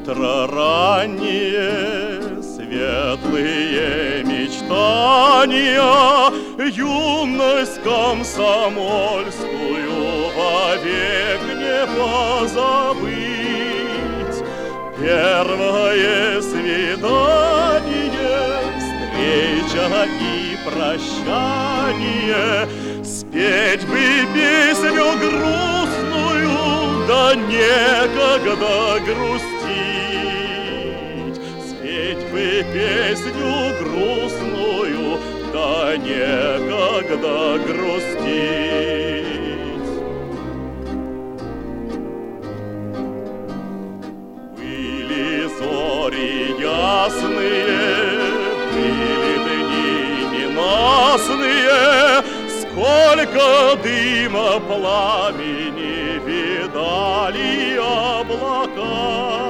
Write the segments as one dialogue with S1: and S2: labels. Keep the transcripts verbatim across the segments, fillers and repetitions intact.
S1: утро раннее, светлые мечтания, юность комсомольскую вовек не позабыть. Первое свидание, встреча и прощание, спеть бы песню грустную, да некогда грустить. Спеть бы песню грустную, да некогда грустить. Были зори ясные, были дни ненастные, сколько дыма пламени видали облака.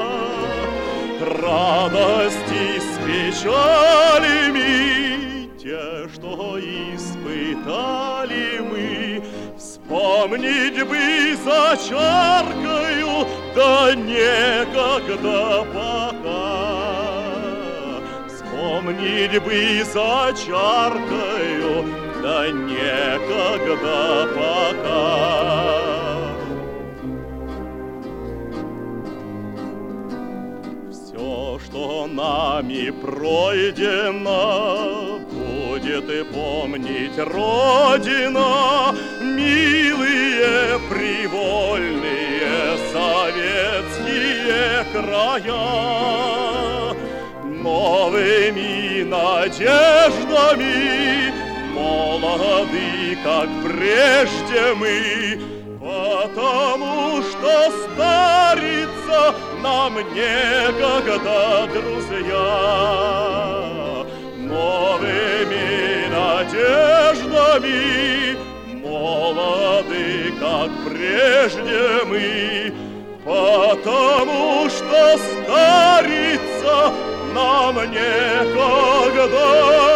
S1: Радости с печалями, те, что испытали мы, вспомнить бы за чаркою, да некогда пока. Вспомнить бы за чаркою, да некогда пока. Все, что нами пройдено, будет и помнить Родина, милые привольные советские края. Новыми надеждами, молоды, как прежде мы, потому что стариться нам некогда, друзья. Новыми надеждами, молоды, как прежде мы, потому что стариться нам некогда.